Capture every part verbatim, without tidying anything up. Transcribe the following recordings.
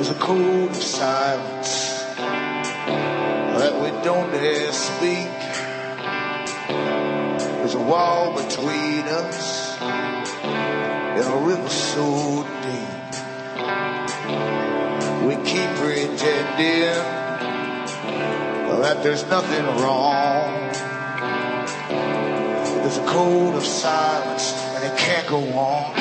There's a code of silence that we don't dare speak. There's a wall between us and a river so deep. We keep pretending that there's nothing wrong. There's a code of silence and it can't go on.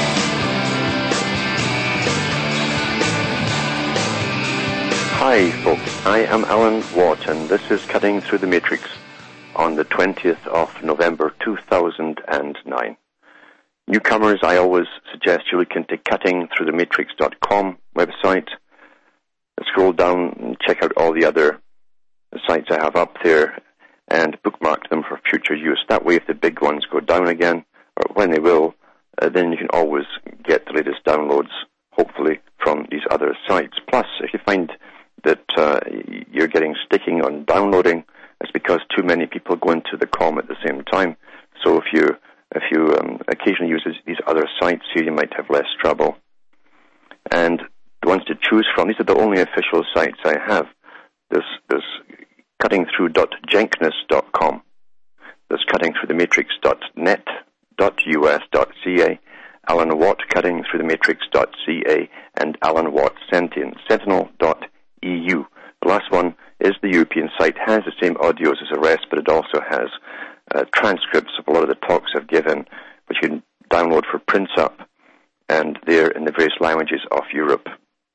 Hi folks, I am Alan Watt and this is Cutting Through the Matrix on the twentieth of November two thousand nine. Newcomers, I always suggest you look into cutting through the matrix dot com website. Scroll down and check out all the other sites I have up there and bookmark them for future use. That way if the big ones go down again, or when they will, uh, then you can always get the latest downloads, hopefully, from these other sites. Plus, if you find that uh, you're getting sticking on downloading, it's because too many people go into the com at the same time. So if you if you um, occasionally use these other sites here, you might have less trouble. And the ones to choose from, these are the only official sites I have. There's, there's cutting through dot jenkness dot com. There's cutting through the matrix dot net dot u s dot c a, Alan Watt cutting through the matrix dot c a, and Alan Watt Sentient, sentinel dot e u. The last one is the European site, has the same audios as the rest, but it also has uh, transcripts of a lot of the talks I've given, which you can download for prints up, and they're in the various languages of Europe.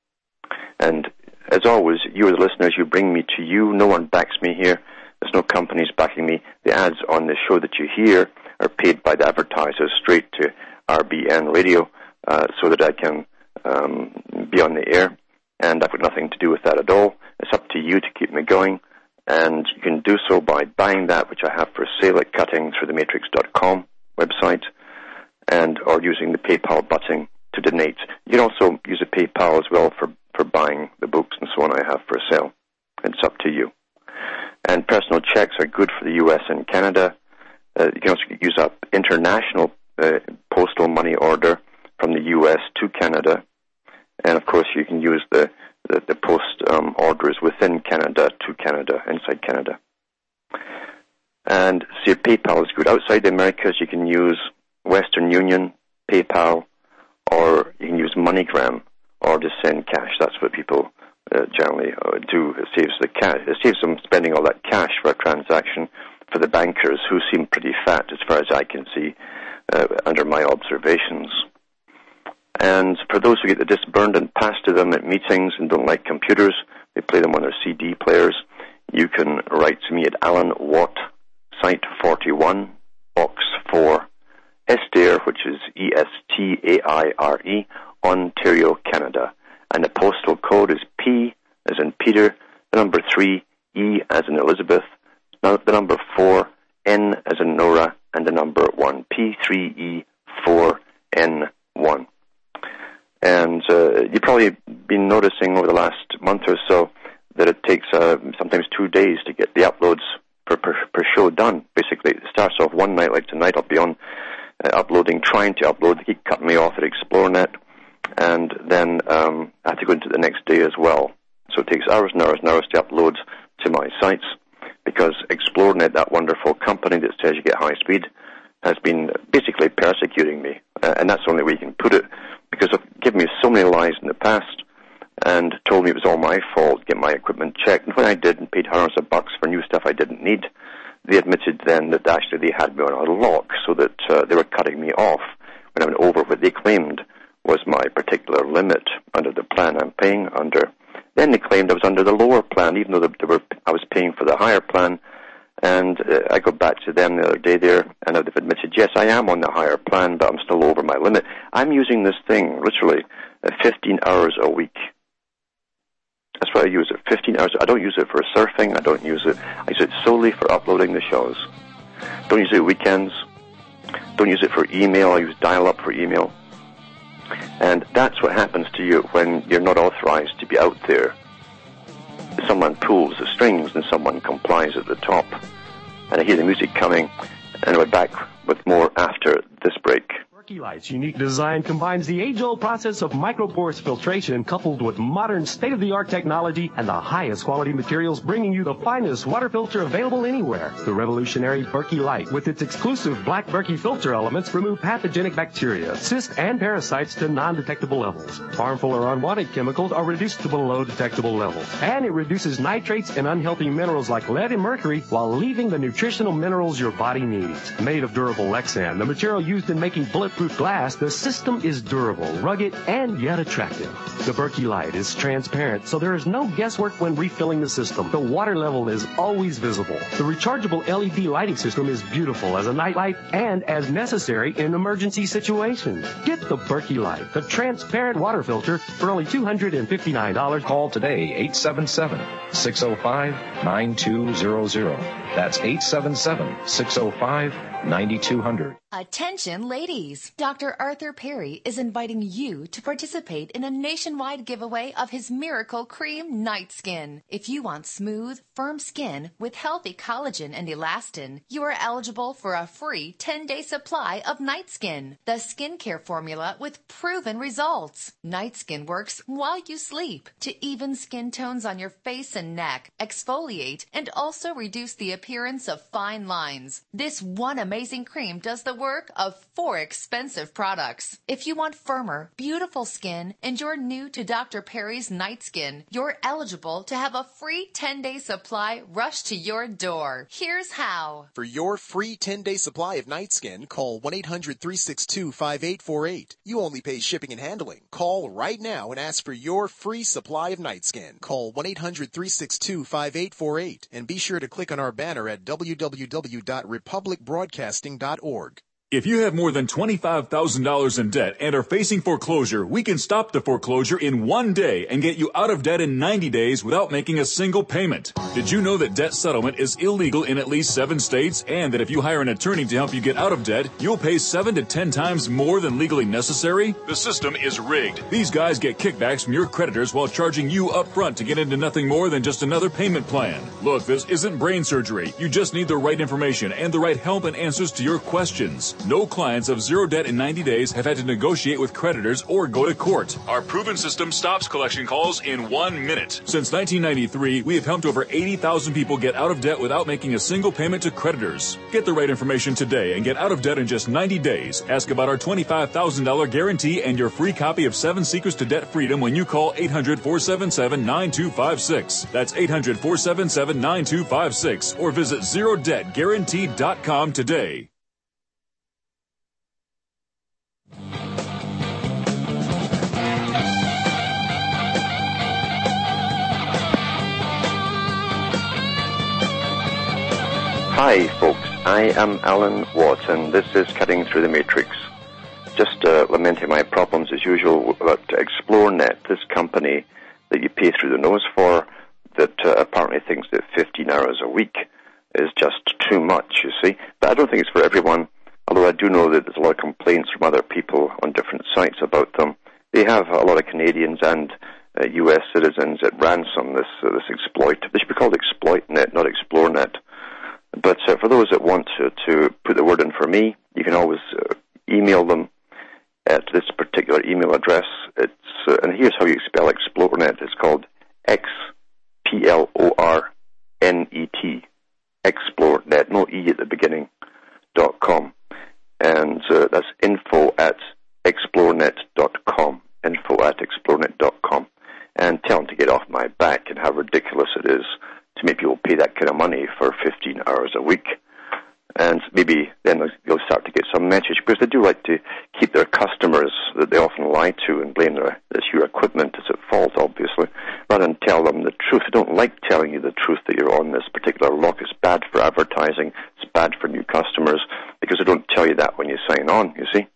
And as always, you are the listeners, you bring me to you. No one backs me here. There's no companies backing me. The ads on the show that you hear are paid by the advertisers straight to R B N Radio uh, so that I can um, be on the air. And I've got nothing to do with that at all. It's up to you to keep me going. And you can do so by buying that, which I have for sale at cutting through the matrix dot com website, and or using the PayPal button to donate. You can also use a PayPal as well for, for buying the books and so on I have for sale. It's up to you. And personal checks are good for the U S and Canada. Uh, you can also use up international uh, postal money order from the U S to Canada. And, of course, you can use the, the, the post um, orders within Canada to Canada, inside Canada. And see, PayPal is good. Outside the Americas, you can use Western Union, PayPal, or you can use MoneyGram, or just send cash. That's what people uh, generally uh, do. It saves the cash. It saves them spending all that cash for a transaction for the bankers, who seem pretty fat as far as I can see uh, under my observations. And for those who get the disc burned and passed to them at meetings and don't like computers, they play them on their C D players, you can write to me at Alan Watt, Site forty-one, Box four, Estaire, which is E S T A I R E, Ontario, Canada. And the postal code is P as in Peter, the number three, E as in Elizabeth, the number four, N as in Nora, and the number one, P three E four N one. And uh, you've probably been noticing over the last month or so that it takes uh, sometimes two days to get the uploads per, per, per show done. Basically, it starts off one night, like tonight I'll be on uh, uploading, trying to upload. They keep cutting me off at ExploreNet, and then um, I have to go into the next day as well. So it takes hours and hours and hours to upload to my sites, because ExploreNet, that wonderful company that says you get high speed, has been basically persecuting me. Uh, and that's the only way you can put it, because they've given me so many lies in the past and told me it was all my fault to get my equipment checked. And when I did and paid hundreds of bucks for new stuff I didn't need, they admitted then that actually they had me on a lock, so that uh, they were cutting me off when I went over what they claimed was my particular limit under the plan I'm paying under. Then they claimed I was under the lower plan, even though they were, I was paying for the higher plan. And uh, I got back to them the other day there, and they've admitted, yes, I am on the higher plan, but I'm still over my limit. I'm using this thing, literally, uh, fifteen hours a week. That's why I use it, fifteen hours. I don't use it for surfing. I don't use it. I use it solely for uploading the shows. Don't use it weekends. Don't use it for email. I use dial-up for email. And that's what happens to you when you're not authorized to be out there. Someone pulls the strings and someone complies at the top. And I hear the music coming, and we're back with more after this break. Berkey Light's unique design combines the age-old process of microporous filtration coupled with modern state-of-the-art technology and the highest quality materials, bringing you the finest water filter available anywhere. The revolutionary Berkey Light, with its exclusive black Berkey filter elements, remove pathogenic bacteria, cysts, and parasites to non-detectable levels. Harmful or unwanted chemicals are reduced to below detectable levels. And it reduces nitrates and unhealthy minerals like lead and mercury while leaving the nutritional minerals your body needs. Made of durable Lexan, the material used in making bulletproof glass, the system is durable, rugged, and yet attractive. The Berkey Light is transparent, so there is no guesswork when refilling the system. The water level is always visible. The rechargeable L E D lighting system is beautiful as a nightlight and as necessary in emergency situations. Get the Berkey Light, the transparent water filter, for only two hundred fifty-nine dollars. Call today, eight seven seven, six oh five, nine two zero zero. That's eight seven seven, six oh five, nine two zero zero. Attention ladies, Doctor Arthur Perry is inviting you to participate in a nationwide giveaway of his Miracle Cream Night Skin. If you want smooth, firm skin with healthy collagen and elastin, you are eligible for a free ten-day supply of Night Skin, the skincare formula with proven results. Night Skin works while you sleep to even skin tones on your face and neck, exfoliate, and also reduce the appearance of fine lines. This one amazing cream does the work of four expensive products. If you want firmer, beautiful skin and you're new to Doctor Perry's Night Skin, you're eligible to have a free ten-day supply rushed to your door. Here's how. For your free ten-day supply of Night Skin, call one eight hundred, three six two, five eight four eight. You only pay shipping and handling. Call right now and ask for your free supply of Night Skin. Call one eight hundred, three six two, five eight four eight and be sure to click on our banner at w w w dot republic broadcasting dot org. If you have more than twenty-five thousand dollars in debt and are facing foreclosure, we can stop the foreclosure in one day and get you out of debt in ninety days without making a single payment. Did you know that debt settlement is illegal in at least seven states, and that if you hire an attorney to help you get out of debt, you'll pay seven to ten times more than legally necessary? The system is rigged. These guys get kickbacks from your creditors while charging you up front to get into nothing more than just another payment plan. Look, this isn't brain surgery. You just need the right information and the right help and answers to your questions. No clients of zero debt in ninety days have had to negotiate with creditors or go to court. Our proven system stops collection calls in one minute. Since nineteen ninety-three, we have helped over eighty thousand people get out of debt without making a single payment to creditors. Get the right information today and get out of debt in just ninety days. Ask about our twenty-five thousand dollars guarantee and your free copy of Seven Secrets to Debt Freedom when you call eight hundred, four seven seven, nine two five six. That's eight hundred, four seven seven, nine two five six or visit zero debt guarantee dot com today. Hi folks, I am Alan Watt and this is Cutting Through the Matrix. Just uh, lamenting my problems as usual about ExploreNet, this company that you pay through the nose for, that uh, apparently thinks that fifteen hours a week is just too much, you see. But I don't think it's for everyone, although I do know that there's a lot of complaints from other people on different sites about them. They have a lot of Canadians and uh, U S citizens at ransom, this, uh, this exploit. They should be called ExploitNet, not ExploreNet. But uh, for those that want to, to put the word in for me, you can always uh, email them at this particular email address. It's uh, and here's how you spell ExploreNet. It's called X P L O R N E T. ExploreNet, no E at the beginning, dot com. And uh, that's info at explorenet dot com. Info at explorenet dot com. And tell them to get off my back and how ridiculous it is to make people pay that kind of money for fifteen hours a week. And maybe then they'll start to get some message, because they do like to keep their customers that they often lie to and blame their, it's your equipment is at fault, obviously, rather than tell them the truth. They don't like telling you the truth that you're on this particular lock. It's bad for advertising. It's bad for new customers, because they don't tell you that when you sign on, you see.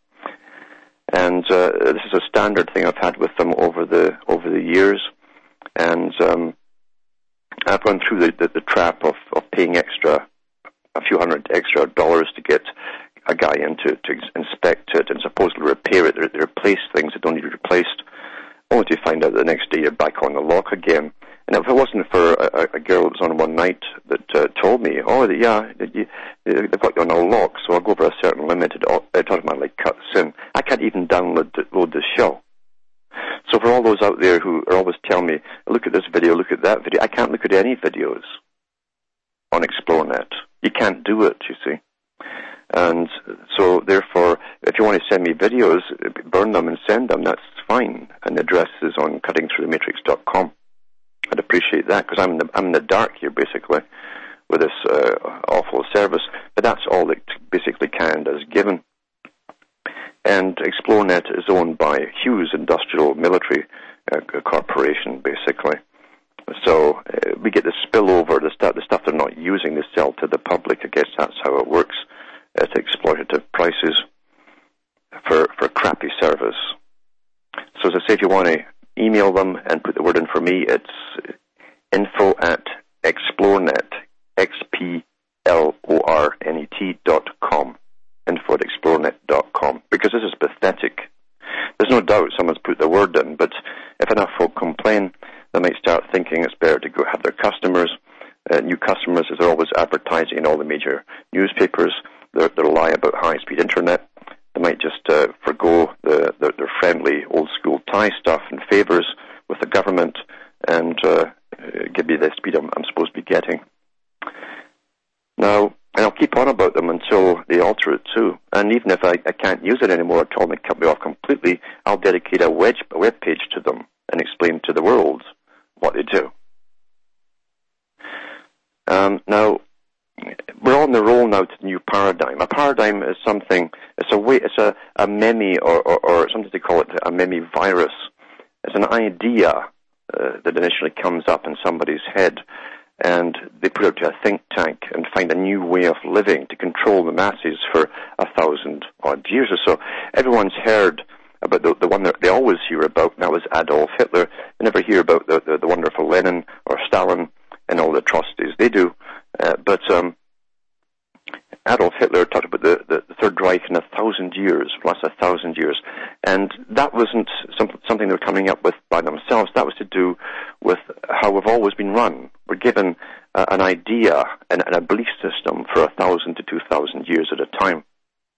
And uh, this is a standard thing I've had with them over the over the years. And um, I've gone through the, the, the trap of, of paying extra, a few hundred extra dollars to get a guy in to, to inspect it and supposedly repair it. They, they replace things that don't need to be replaced, only to find out the next day you're back on the lock again. And if it wasn't for a, a girl that was on one night that uh, told me, oh, yeah, you, they've got you on a lock, so I'll go over a certain limit. It automatically cut sin. I can't even download the, load the show. So for all those out there who are always telling me, look at this video, look at that video, I can't look at any videos on ExploreNet. You can't do it, you see. And so, therefore, if you want to send me videos, burn them and send them, that's fine. And the address is on cutting through the matrix dot com. I'd appreciate that, because I'm in the, I'm in the dark here, basically, with this uh, awful service. But that's all that basically Canada is given. And ExploreNet is owned by Hughes Industrial Military uh, Corporation, basically. So uh, we get the spillover, the stuff, the stuff they're not using, they sell to the public. I guess that's how it works, at exploitative prices for, for crappy service. So as I say, if you want to email them and put the word in for me, it's info at ExploreNet, X P L O R N E T dot com, info at explorenet dot com, because this is pathetic. There's no doubt someone's put the word in, but if enough folk complain, they might start thinking it's better to go have their customers, uh, new customers, as they're always advertising in all the major newspapers. They're, they'll lie about high-speed internet. They might just uh, forgo the, the, their friendly old-school tie stuff and favors with the government and uh, give me the speed I'm, I'm supposed to be getting. Now, and I'll keep on about them until they alter it too. And even if I, I can't use it anymore at all, they cut me off completely, I'll dedicate a web, a web page to them and explain to the world what they do. Um, now, we're on the roll now to the new paradigm. A paradigm is something, it's a way, it's a, a meme, or, or, or sometimes they call it a meme virus. It's an idea uh, that initially comes up in somebody's head, and they put it to a think tank and find a new way of living to control the masses for a thousand odd years or so. Everyone's heard about the, the one that they always hear about, and that was Adolf Hitler. They never hear about the, the, the wonderful Lenin or Stalin and all the atrocities they do. Uh, but um, Adolf Hitler talked about the, the, the Third Reich in a thousand years, plus a thousand years. And that wasn't some, something they were coming up with by themselves. That was to do with how we've always been run. We're given uh, an idea and, and a belief system for a thousand to two thousand years at a time.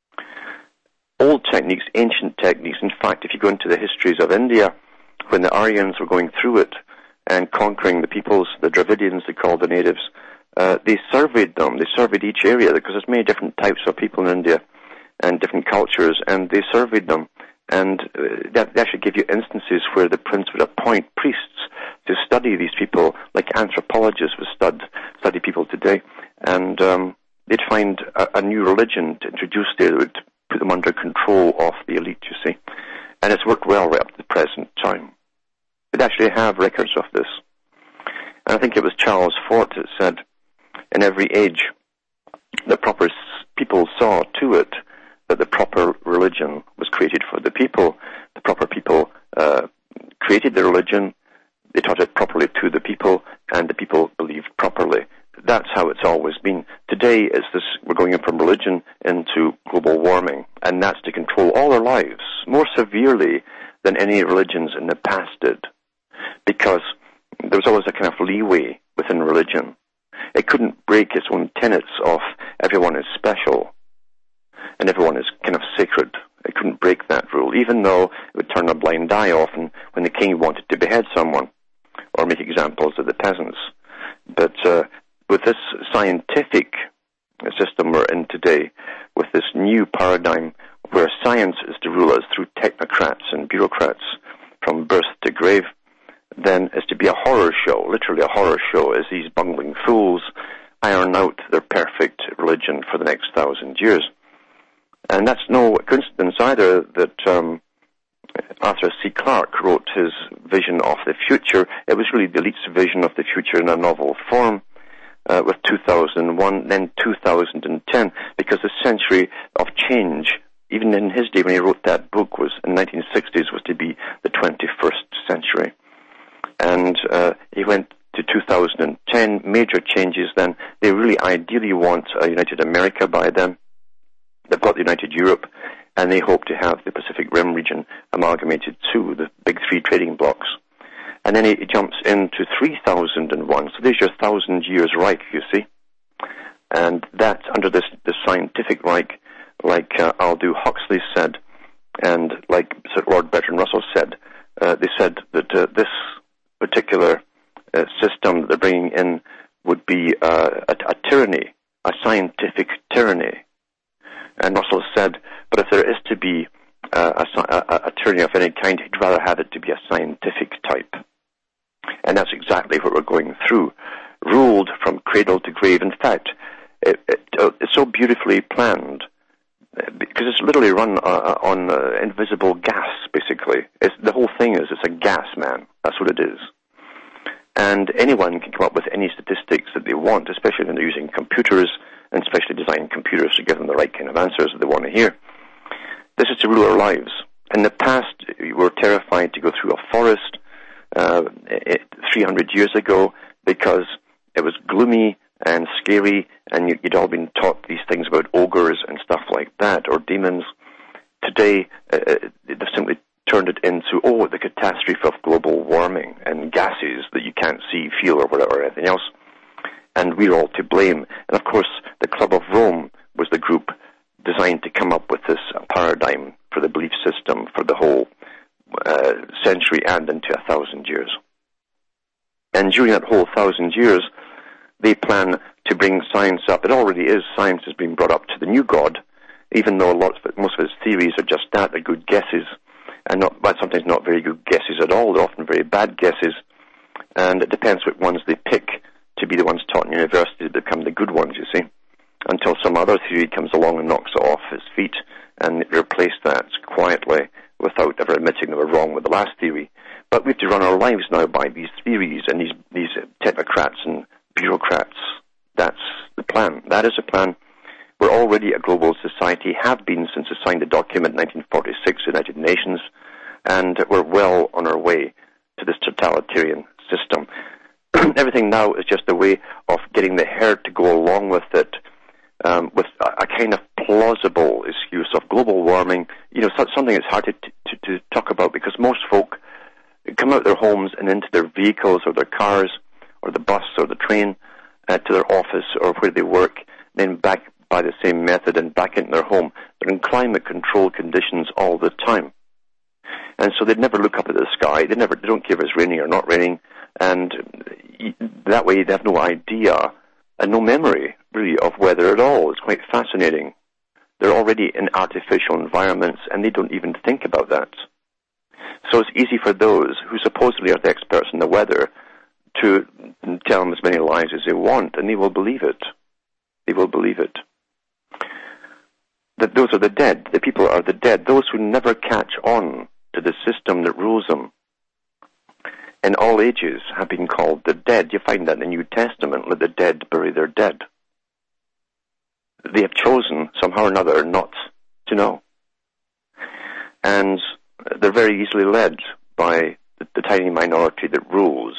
Old techniques, ancient techniques. In fact, if you go into the histories of India, when the Aryans were going through it and conquering the peoples, the Dravidians, they called the natives, uh, they surveyed them. They surveyed each area, because there's many different types of people in India and different cultures, and they surveyed them. And uh, that, they actually give you instances where the prince would appoint priests to study these people, like anthropologists would stud, study people today. And um, they'd find a, a new religion to introduce there that would put them under control of the elite, you see. And it's worked well right up to the present time. They actually have records of this. And I think it was Charles Fort that said, in every age, the proper people saw to it that the proper religion was created for the people. The proper people uh, created the religion, they taught it properly to the people, and the people believed properly. That's how it's always been. Today, is this, we're going in from religion into global warming, and that's to control all our lives, more severely than any religions in the past did, because there was always a kind of leeway within religion. It couldn't break its own tenets of everyone is special and everyone is kind of sacred. It couldn't break that rule, even though it would turn a blind eye often when the king wanted to behead someone or make examples of the peasants. But uh, with this scientific system we're in today, with this new paradigm where science is to rule us through technocrats and bureaucrats from birth to grave, then is to be a horror show, literally a horror show, as these bungling fools iron out their perfect religion for the next thousand years. And that's no coincidence either that um, Arthur C. Clarke wrote his vision of the future. It was really the elite's vision of the future in a novel form, uh, with two thousand one, then two thousand ten, because the century of change, even in his day when he wrote that book, was in the nineteen sixties, was to be the twenty-first century. And uh, he went to two thousand ten, major changes then. They really ideally want a united America by then. They've got the United Europe, and they hope to have the Pacific Rim region amalgamated too, the big three trading blocks. And then he jumps into three thousand one, so there's your thousand years Reich, you see. And that, under this, this scientific Reich, like uh, Aldous Huxley said, And like Lord Bertrand Russell said, uh, they said that uh, this particular uh, system that they're bringing in would be uh, a, a tyranny, a scientific tyranny. And Russell said, but if there is to be uh, a, a, a tyranny of any kind, he'd rather have it to be a scientific type. And that's exactly what we're going through, ruled from cradle to grave. In fact, it, it, it's so beautifully planned because it's literally run uh, on uh, invisible gas, basically. It's, the whole thing is it's a gas, man. That's what it is. And anyone can come up with any statistics that they want, especially when they're using computers, and especially designing computers to give them the right kind of answers that they want to hear. This is to rule our lives. In the past, we were terrified to go through a forest uh, three hundred years ago because it was gloomy and scary, and you'd all been taught these things about ogres and stuff like that, or demons. Today, uh, they've simply turned it into, oh, the catastrophe of global warming and gases that you can't see, feel, or whatever, or anything else. And we're all to blame. And of course, the Club of Rome was the group designed to come up with this paradigm for the belief system for the whole uh, century and into a thousand years. And during that whole thousand years, they plan to bring science up. It already is. Science has been brought up to the new God, even though lots of it, most of its theories are just that, they're good guesses, and not, but sometimes not very good guesses at all. They're often very bad guesses, and it depends which ones they pick to be the ones taught in university to become the good ones, you see, until some other theory comes along and knocks it off its feet and replace that quietly without ever admitting they were wrong with the last theory. But we have to run our lives now by these theories and these, these technocrats and bureaucrats. That's the plan. That is the plan. We're already a global society, have been since we signed the document in nineteen forty-six, United Nations, and we're well on our way to this totalitarian system. Everything now is just a way of getting the herd to go along with it, um, with a, a kind of plausible excuse of global warming. You know, something that's hard to, to, to talk about because most folk come out of their homes and into their vehicles or their cars or the bus or the train uh, to their office or where they work, then back by the same method and back into their home. They're in climate-controlled conditions all the time. And so they'd never look up at the sky. They never, they don't care if it's raining or not raining. And that way they have no idea and no memory, really, of weather at all. It's quite fascinating. They're already in artificial environments, and they don't even think about that. So it's easy for those who supposedly are the experts in the weather to tell them as many lies as they want, and they will believe it. They will believe it. That those are the dead. The people are the dead. Those who never catch on to the system that rules them in all ages have been called the dead. You find that in the New Testament, let the dead bury their dead. They have chosen, somehow or another, not to know. And they're very easily led by the, the tiny minority that rules.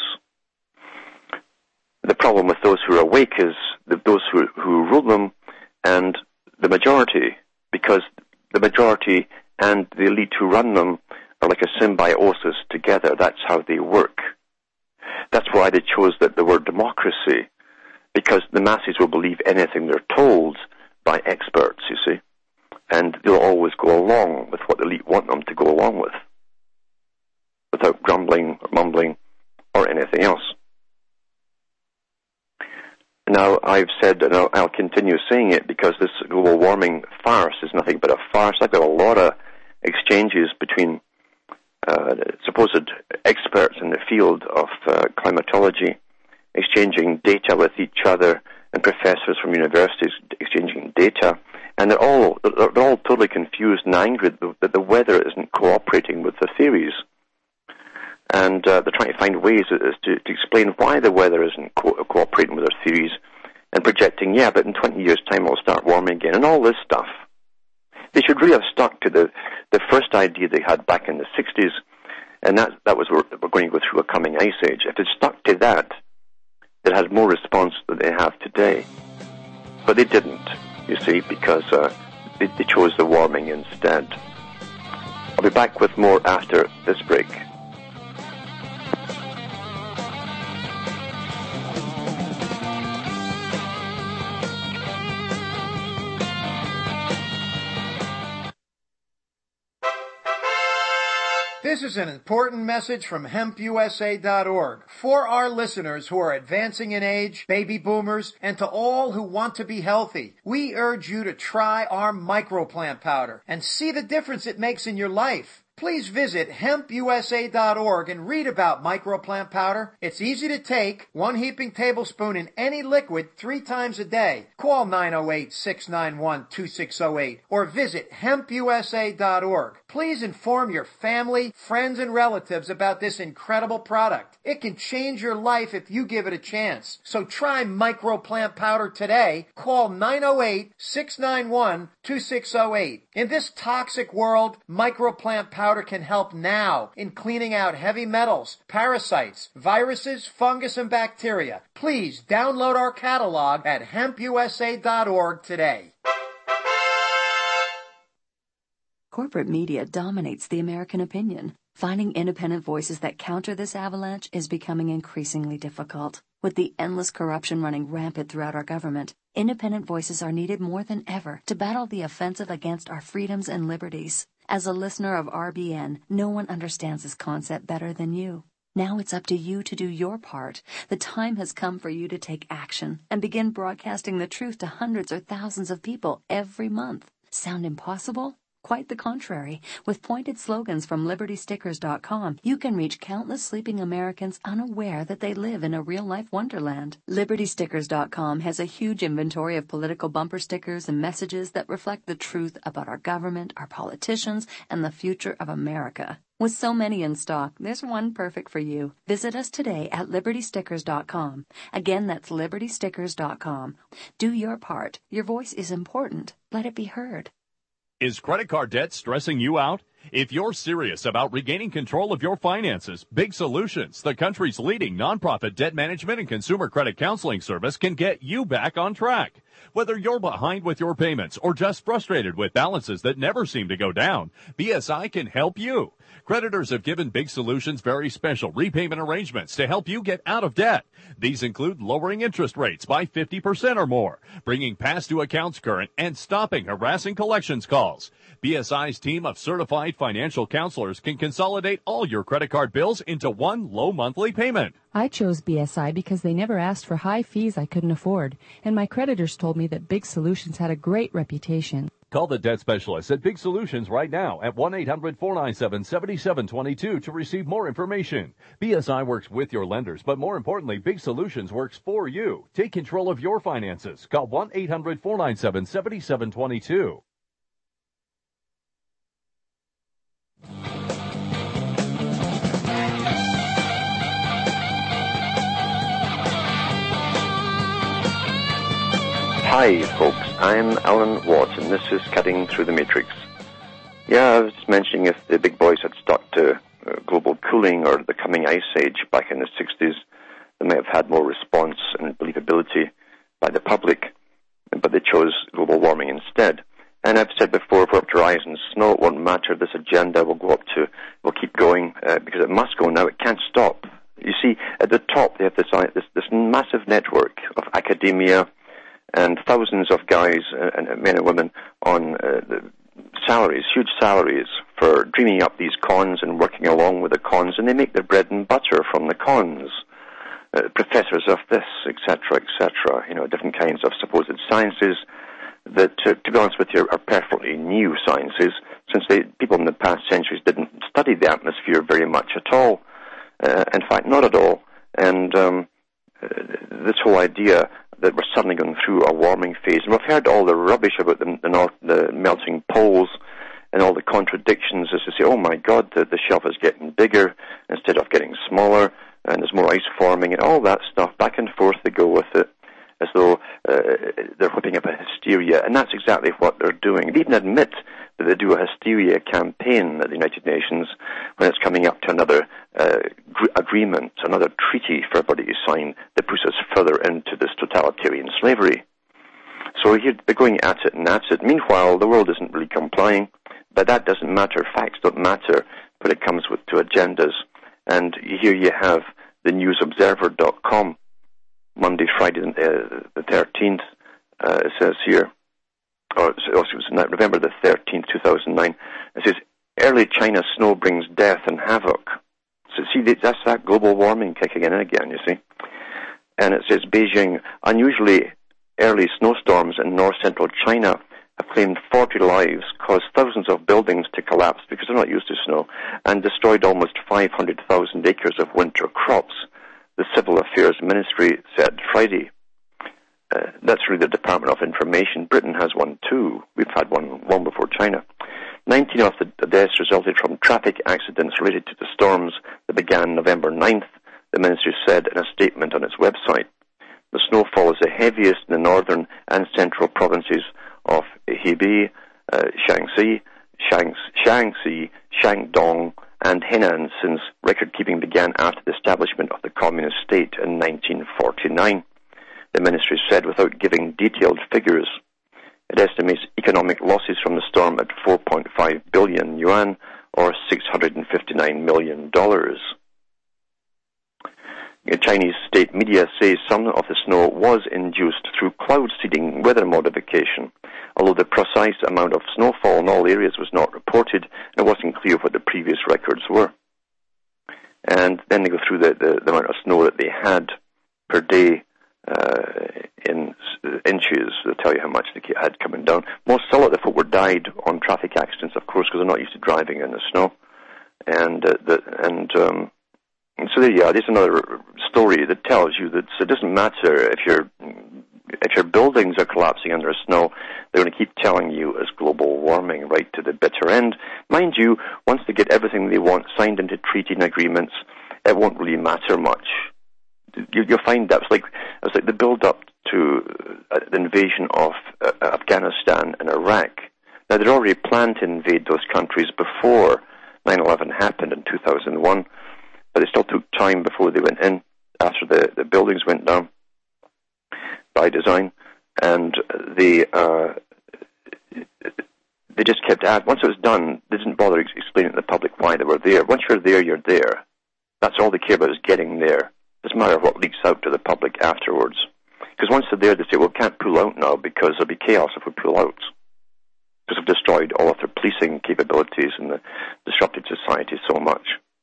The problem with those who are awake is that those who, who rule them and the majority, because the majority and the elite who run them are like a symbiosis together. That's how they work. That's why they chose the, the word democracy, because the masses will believe anything they're told by experts, you see, and they'll always go along with what the elite want them to go along with, without grumbling or mumbling or anything else. Now, I've said, and I'll, I'll continue saying it, because this global warming farce is nothing but a farce. I've got a lot of exchanges between uh, supposed experts in the field of uh, climatology, exchanging data with each other, and professors from universities exchanging data, and they're all they're all totally confused and angry that the weather isn't cooperating with the theories. And uh, they're trying to find ways to, to explain why the weather isn't co- cooperating with their theories, and projecting, yeah, but in twenty years' time it'll start warming again, and all this stuff. They should really have stuck to the, the first idea they had back in the sixties, and that, that was we're, we're going to go through a coming ice age. If they stuck to that, it had more response than they have today. But they didn't, you see, because uh, they, they chose the warming instead. I'll be back with more after this break. This is an important message from hemp U S A dot org. For our listeners who are advancing in age, baby boomers, and to all who want to be healthy, we urge you to try our microplant powder and see the difference it makes in your life. Please visit hemp U S A dot org and read about microplant powder. It's easy to take, one heaping tablespoon in any liquid three times a day. Call nine oh eight, six nine one, two six oh eight or visit hemp U S A dot org. Please inform your family, friends, and relatives about this incredible product. It can change your life if you give it a chance. So try microplant powder today. Call nine oh eight, six nine one, two six oh eight. In this toxic world, microplant powder can help now in cleaning out heavy metals, parasites, viruses, fungus, and bacteria. Please download our catalog at hemp U S A dot org today. Corporate media dominates the American opinion. Finding independent voices that counter this avalanche is becoming increasingly difficult. With the endless corruption running rampant throughout our government, independent voices are needed more than ever to battle the offensive against our freedoms and liberties. As a listener of R B N, no one understands this concept better than you. Now it's up to you to do your part. The time has come for you to take action and begin broadcasting the truth to hundreds or thousands of people every month. Sound impossible? Quite the contrary. With pointed slogans from Liberty Stickers dot com, you can reach countless sleeping Americans unaware that they live in a real-life wonderland. Liberty Stickers dot com has a huge inventory of political bumper stickers and messages that reflect the truth about our government, our politicians, and the future of America. With so many in stock, there's one perfect for you. Visit us today at Liberty Stickers dot com. Again, that's Liberty Stickers dot com. Do your part. Your voice is important. Let it be heard. Is credit card debt stressing you out? If you're serious about regaining control of your finances, Big Solutions, the country's leading nonprofit debt management and consumer credit counseling service, can get you back on track. Whether you're behind with your payments or just frustrated with balances that never seem to go down, B S I can help you. Creditors have given Big Solutions very special repayment arrangements to help you get out of debt. These include lowering interest rates by fifty percent or more, bringing past due accounts current, and stopping harassing collections calls. B S I's team of certified financial counselors can consolidate all your credit card bills into one low monthly payment. I chose B S I because they never asked for high fees I couldn't afford, and my creditors told me that Big Solutions had a great reputation. Call the debt specialist at Big Solutions right now at one eight hundred, four nine seven, seven seven two two to receive more information. B S I works with your lenders, but more importantly, Big Solutions works for you. Take control of your finances. Call one eight hundred, four nine seven, seven seven two two. Hi, folks. I'm Alan Watt, and this is Cutting Through the Matrix. Yeah, I was just mentioning if the big boys had stuck to uh, global cooling or the coming ice age back in the sixties, they might have had more response and believability by the public, but they chose global warming instead. And I've said before, if we're up to rise and snow, it won't matter. This agenda will go up to, will keep going, uh, because it must go now. It can't stop. You see, at the top, they have this, this, this massive network of academia and thousands of guys and men and women on uh, the salaries, huge salaries, for dreaming up these cons and working along with the cons, and they make their bread and butter from the cons. Uh, professors of this, et cetera, et cetera, you know, different kinds of supposed sciences that, uh, to be honest with you, are perfectly new sciences, since they, people in the past centuries didn't study the atmosphere very much at all. Uh, in fact, not at all. And um, uh, this whole idea that we're suddenly going through a warming phase, and we've heard all the rubbish about the, the, north, the melting poles and all the contradictions as to say, oh my God, the, the shelf is getting bigger instead of getting smaller, and there's more ice forming, and all that stuff. Back and forth they go with it, as though uh, they're whipping up a hysteria, and that's exactly what they're doing. They even admit that they do a hysteria campaign at the United Nations when it's coming up to another uh, gr- agreement, another treaty for everybody to sign that puts us further into this totalitarian slavery. So here they're going at it and at it. Meanwhile, the world isn't really complying, but that doesn't matter. Facts don't matter when it comes with, to agendas. And here you have the news observer dot com, Monday, Friday, uh, the thirteenth, uh, it says here, or it was November the thirteenth, two thousand nine. It says, Early China snow brings death and havoc. So see, that's that global warming kicking in again, you see. And it says Beijing, unusually early snowstorms in north-central China have claimed forty lives, caused thousands of buildings to collapse because they're not used to snow, and destroyed almost five hundred thousand acres of winter crops, the Civil Affairs Ministry said Friday. Uh, that's really the Department of Information. Britain has one too. We've had one long before China. nineteen of the deaths resulted from traffic accidents related to the storms that began November ninth, the ministry said in a statement on its website. The snowfall is the heaviest in the northern and central provinces of Hebei, uh, Shaanxi, Shanx, Shaanxi, Shandong, and Henan since record-keeping began after the establishment of the communist state in nineteen forty-nine. The ministry said without giving detailed figures. It estimates economic losses from the storm at four point five billion yuan, or six hundred fifty-nine million dollars. Chinese state media says some of the snow was induced through cloud seeding weather modification, although the precise amount of snowfall in all areas was not reported, and it wasn't clear what the previous records were. And then they go through the, the, the amount of snow that they had per day uh, in inches. They'll tell you how much they had coming down. Most still of the folk were died on traffic accidents, of course, because they're not used to driving in the snow. And uh, the, and um, And so there you are. There's another story that tells you that it doesn't matter if your if your buildings are collapsing under snow, they're going to keep telling you it's global warming right to the bitter end. Mind you, once they get everything they want signed into treaty and agreements, it won't really matter much. You, you'll find that it's like it's like the build-up to uh, the invasion of uh, Afghanistan and Iraq. Now, they'd already planned to invade those countries before nine eleven happened in two thousand one. But it still took time before they went in, after the, the buildings went down by design, and they uh, they just kept at. Once it was done, they didn't bother explaining to the public why they were there. Once you're there, you're there. That's all they care about, is getting there. It doesn't matter what leaks out to the public afterwards. Because once they're there, they say, well, we can't pull out now because there'll be chaos if we pull out. Because they've destroyed all of their policing capabilities and the disrupted society so much.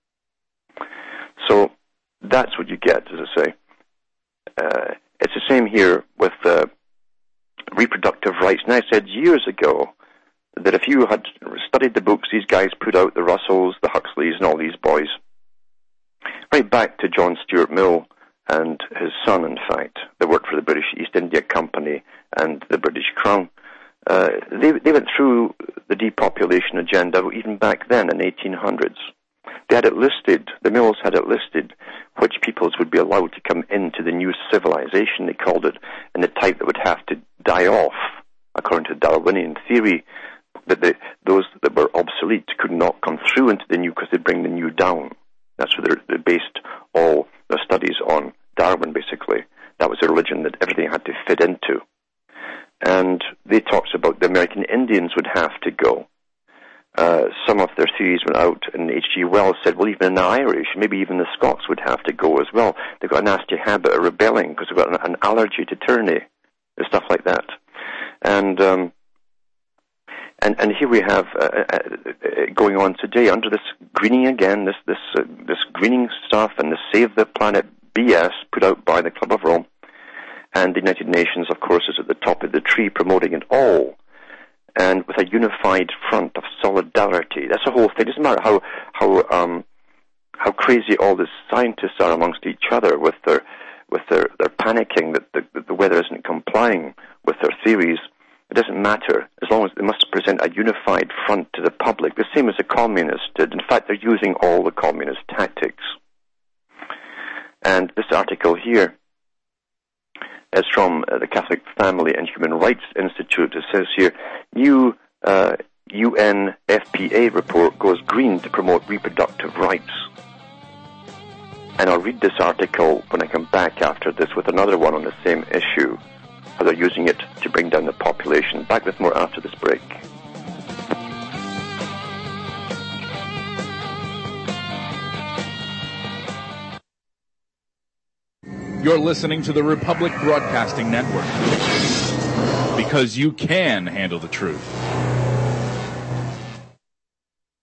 So that's what you get, as I say. Uh, it's the same here with uh, reproductive rights. And I said years ago that if you had studied the books these guys put out, the Russells, the Huxleys, and all these boys, right back to John Stuart Mill and his son, in fact, that worked for the British East India Company and the British Crown, uh, they, they went through the depopulation agenda even back then in the eighteen hundreds. They had it listed, the Mills had it listed, which peoples would be allowed to come into the new civilization, they called it, and the type that would have to die off, according to Darwinian theory, that the, those that were obsolete could not come through into the new because they'd bring the new down. That's where they based all their studies on Darwin, basically. That was a religion that everything had to fit into. And they talked about the American Indians would have to go. Uh, some of their theories went out, and H G Wells said, well, even the Irish, maybe even the Scots would have to go as well. They've got a nasty habit of rebelling because they've got an, an allergy to tyranny and stuff like that. And um, and and here we have uh, uh, going on today under this greening again, this this uh, this greening stuff and the Save the Planet B S put out by the Club of Rome, and the United Nations, of course, is at the top of the tree promoting it all. And with a unified front of solidarity. That's the whole thing. It doesn't matter how how um, how crazy all the scientists are amongst each other with their with their, their panicking that the, that the weather isn't complying with their theories. It doesn't matter as long as they must present a unified front to the public, the same as the communists did. In fact, they're using all the communist tactics. And this article here is from uh, the Catholic Family and Human Rights Institute. It says here, new uh, U N F P A report goes green to promote reproductive rights. And I'll read this article when I come back after this with another one on the same issue, how they're using it to bring down the population. Back with more after this break. You're listening to the Republic Broadcasting Network, because you can handle the truth.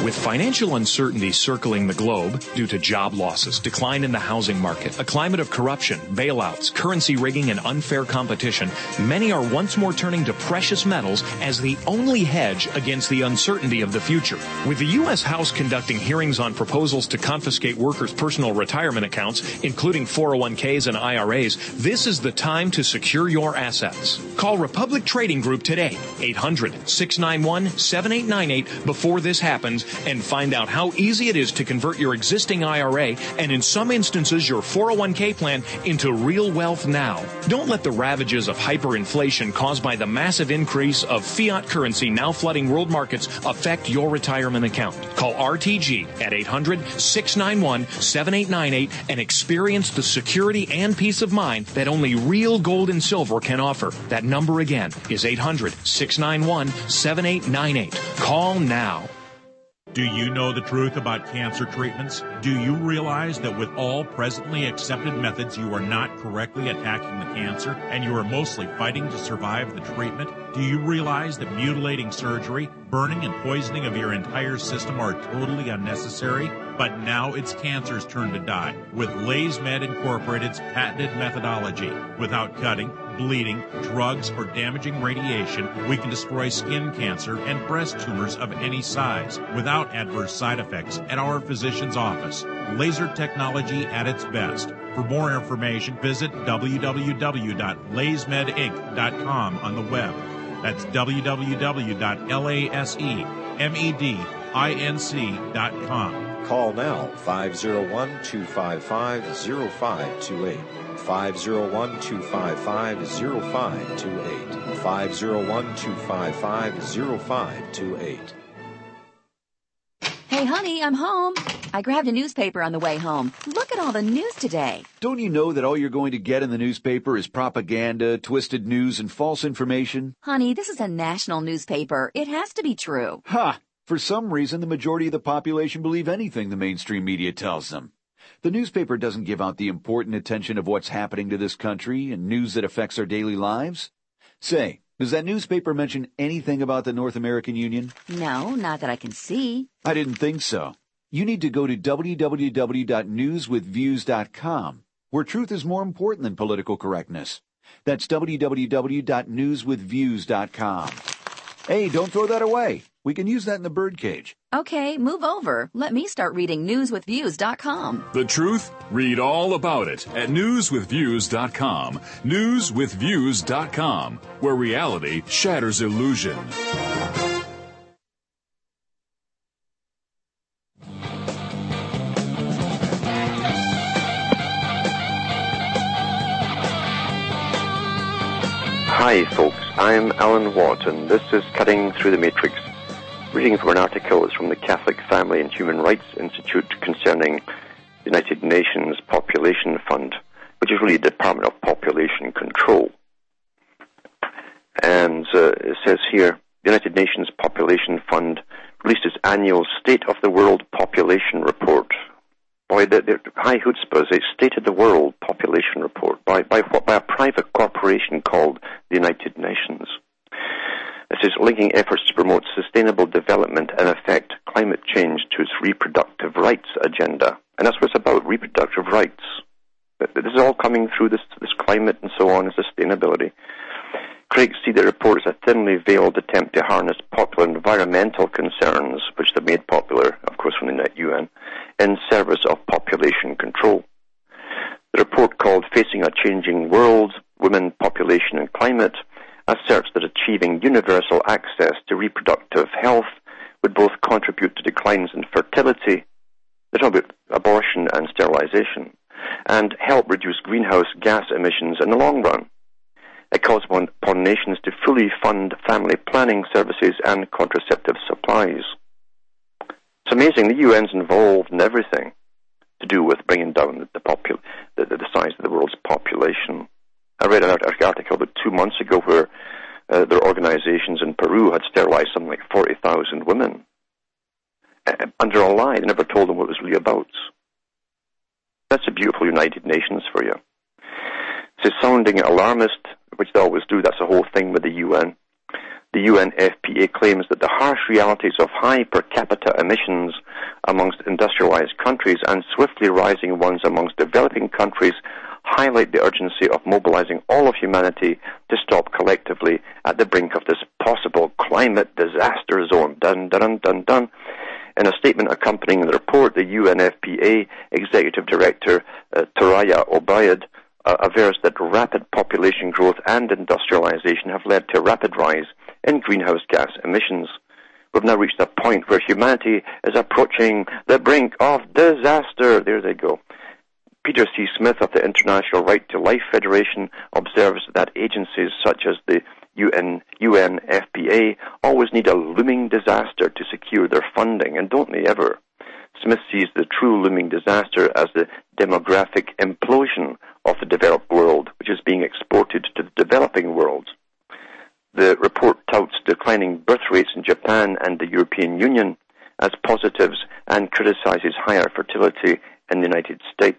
With financial uncertainty circling the globe due to job losses, decline in the housing market, a climate of corruption, bailouts, currency rigging, and unfair competition, many are once more turning to precious metals as the only hedge against the uncertainty of the future. With the U S House conducting hearings on proposals to confiscate workers' personal retirement accounts, including four oh one k's and I R A's, this is the time to secure your assets. Call Republic Trading Group today, eight hundred, six nine one, seven eight nine eight, before this happens, and find out how easy it is to convert your existing I R A and, in some instances, your four oh one k plan into real wealth now. Don't let the ravages of hyperinflation caused by the massive increase of fiat currency now flooding world markets affect your retirement account. Call R T G at eight hundred, six nine one, seven eight nine eight and experience the security and peace of mind that only real gold and silver can offer. That number again is eight hundred, six nine one, seven eight nine eight. Call now. Do you know the truth about cancer treatments? Do you realize that with all presently accepted methods, you are not correctly attacking the cancer and you are mostly fighting to survive the treatment? Do you realize that mutilating surgery, burning and poisoning of your entire system are totally unnecessary? But now it's cancer's turn to die with LaysMed Incorporated's patented methodology. Without cutting, bleeding, drugs, or damaging radiation, we can destroy skin cancer and breast tumors of any size without adverse side effects at our physician's office. Laser technology at its best. For more information, visit w w w dot lays med inc dot com on the web. That's w w w dot lays med inc dot com. Call now, five oh one, two five five, oh five two eight. five oh one, two five five, oh five two eight. five oh one, two five five, oh five two eight. Hey, honey, I'm home. I grabbed a newspaper on the way home. Look at all the news today. Don't you know that all you're going to get in the newspaper is propaganda, twisted news, and false information? Honey, this is a national newspaper. It has to be true. Ha! For some reason, the majority of the population believe anything the mainstream media tells them. The newspaper doesn't give out the important attention of what's happening to this country and news that affects our daily lives. Say, does that newspaper mention anything about the North American Union? No, not that I can see. I didn't think so. You need to go to w w w dot news with views dot com, where truth is more important than political correctness. That's w w w dot news with views dot com. Hey, don't throw that away. We can use that in the birdcage. Okay, move over. Let me start reading news with views dot com. The truth? Read all about it at news with views dot com. news with views dot com, where reality shatters illusion. Hi, folks. I'm Alan Watt, and this is Cutting Through the Matrix. Reading from an article is from the Catholic Family and Human Rights Institute concerning the United Nations Population Fund, which is really the Department of Population Control. And uh, it says here, the United Nations Population Fund released its annual State of the World Population Report. Boy, the, the high chutzpah, a State of the World Population Report by, by, by a private corporation called the United Nations. It says linking efforts to promote sustainable development and affect climate change to its reproductive rights agenda. And that's what it's about, reproductive rights. This is all coming through this, this climate and so on, and sustainability. Critics see the report as a thinly veiled attempt to harness popular environmental concerns, which they've made popular, of course, from the U N, in service of population control. The report, called Facing a Changing World, Women, Population and Climate, asserts that achieving universal access to reproductive health would both contribute to declines in fertility, they're talking about abortion and sterilization, and help reduce greenhouse gas emissions in the long run. It calls upon, upon nations to fully fund family planning services and contraceptive supplies. It's amazing. The U N's involved in everything to do with bringing down the, the, popul- the, the size of the world's population. I read an article about two months ago where uh, their organizations in Peru had sterilized something like forty thousand women uh, under a lie. They never told them what it was really about. That's a beautiful United Nations for you. So sounding alarmist, which they always do, that's the whole thing with the U N. The U N F P A claims that the harsh realities of high per capita emissions amongst industrialized countries and swiftly rising ones amongst developing countries highlight the urgency of mobilizing all of humanity to stop collectively at the brink of this possible climate disaster zone. Dun, dun, dun, dun. In a statement accompanying the report, the U N F P A Executive Director uh, Taraya Obaid uh, avers that rapid population growth and industrialization have led to a rapid rise in greenhouse gas emissions. We've now reached a point where humanity is approaching the brink of disaster. There they go. Peter C. Smith of the International Right to Life Federation observes that agencies such as the U N, U N F P A always need a looming disaster to secure their funding, and don't they ever? Smith sees the true looming disaster as the demographic implosion of the developed world, which is being exported to the developing world. The report touts declining birth rates in Japan and the European Union as positives and criticizes higher fertility in the United States.